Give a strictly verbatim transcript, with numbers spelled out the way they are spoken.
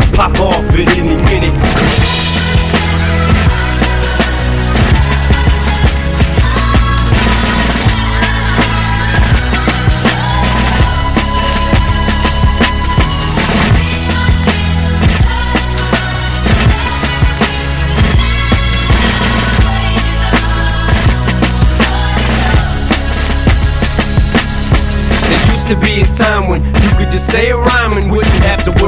pop off at any minute. To be a time when you could just say a rhyme and wouldn't have to worry